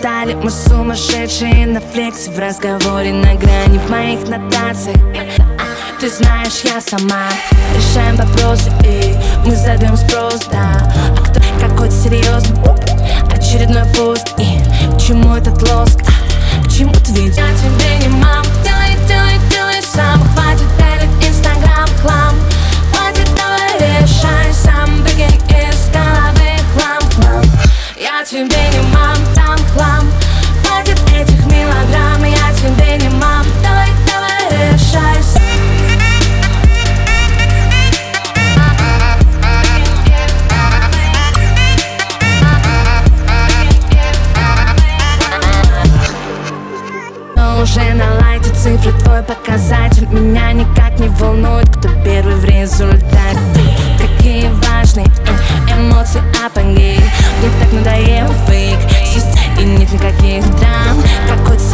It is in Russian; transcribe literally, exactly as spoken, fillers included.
детали. Мы сумасшедшие на флексе, в разговоре на грани, в моих нотациях. Ты знаешь, я сама решаем вопросы, и мы задаем спрос, да. А кто какой-то серьезный, очередной пост, и к чему этот лоск, а, к чему ты видишь? Я тебе не мам, делай, делай, делай сам. Хватит пялить инстаграм хлам, хватит, давай решай сам. Выкинь из головы хлам, хлам. Я тебе не мам, там хлам. Хватит этих мелодрам, я тебе не мам, давай, давай решай сам. Уже на лайте цифры, твой показатель меня никак не волнует, кто первый в результате. Какие важные эмоции, апогей. Мне так надоел фейк, и нет никаких драм. Какой-то